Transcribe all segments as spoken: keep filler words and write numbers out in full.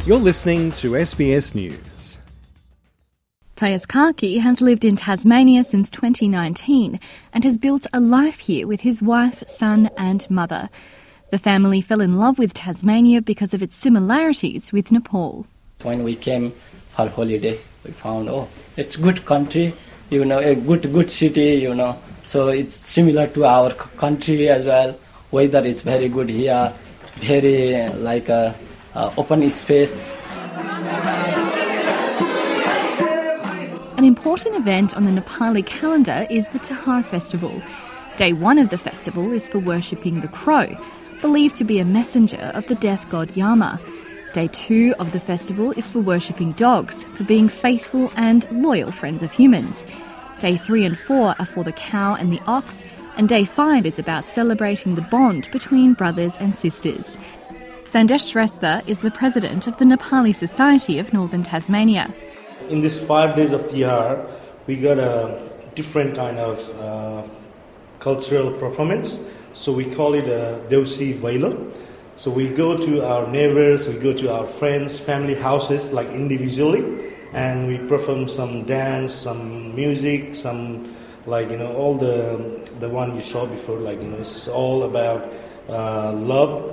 You're listening to S B S News. Prayas Karki has lived in Tasmania since twenty nineteen and has built a life here with his wife, son and mother. The family fell in love with Tasmania because of its similarities with Nepal. When we came for holiday, we found, oh, it's good country, you know, a good good city, you know. So it's similar to our c- country as well. Weather is very good here, very uh, like a uh, open space. An important event on the Nepali calendar is the Tihar festival. Day one of the festival is for worshipping the crow, believed to be a messenger of the death god Yama. Day two of the festival is for worshipping dogs, for being faithful and loyal friends of humans. Day three and four are for the cow and the ox, and day five is about celebrating the bond between brothers and sisters. Sandesh Shrestha is the president of the Nepali Society of Northern Tasmania. In these five days of Tihar, we got a different kind of uh, cultural performance. So we call it a Deusi Vailo. So we go to our neighbors, we go to our friends, family houses, like individually, and we perform some dance, some music, some like, you know, all the the one you saw before, like, you know, it's all about uh, love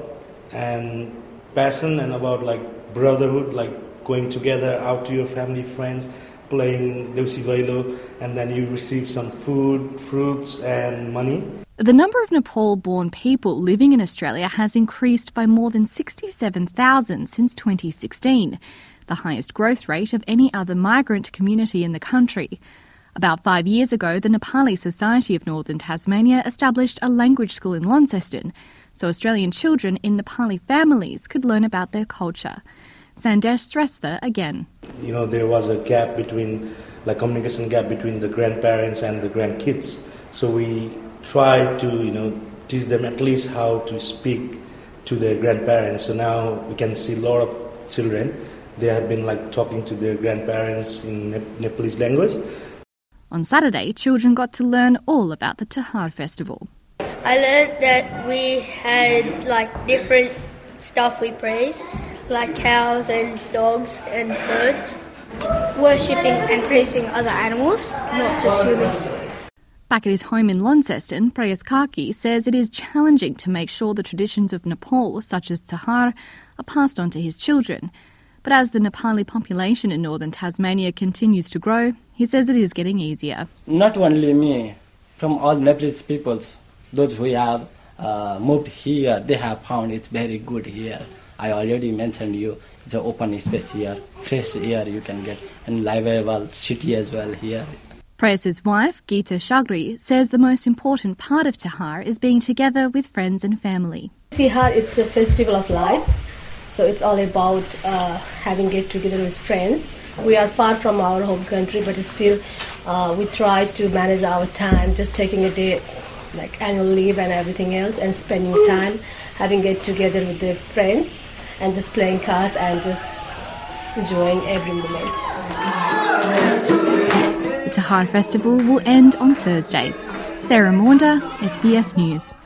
and passion and about like brotherhood, like going together out to your family, friends, playing Deusi Vailo, and then you receive some food, fruits and money. The number of Nepal-born people living in Australia has increased by more than sixty-seven thousand since twenty sixteen, the highest growth rate of any other migrant community in the country. About five years ago, the Nepali Society of Northern Tasmania established a language school in Launceston, so Australian children in Nepali families could learn about their culture. Sandesh Shrestha again. You know, there was a gap between, like communication gap between the grandparents and the grandkids. So we try to, you know, teach them at least how to speak to their grandparents. So now we can see a lot of children, they have been like talking to their grandparents in Nep- Nepalese language. On Saturday, children got to learn all about the Tihar festival. I learned that we had like different stuff we praise, like cows and dogs and birds. Worshipping and praising other animals, not just humans. Back at his home in Launceston, Prayas Karki says it is challenging to make sure the traditions of Nepal, such as Tihar, are passed on to his children. But as the Nepali population in northern Tasmania continues to grow, he says it is getting easier. Not only me, from all Nepalese peoples, those who have uh, moved here, they have found it's very good here. I already mentioned you, it's an open space here, fresh air you can get, and livable city as well here. Prayas' wife, Geeta Shagri, says the most important part of Tihar is being together with friends and family. Tihar, it's a festival of light, so it's all about uh, having get together with friends. We are far from our home country, but still uh, we try to manage our time, just taking a day, like annual leave and everything else, and spending time, having get together with the friends, and just playing cards and just enjoying every moment. The Tihar Festival will end on Thursday. Sarah Maunda, S B S News.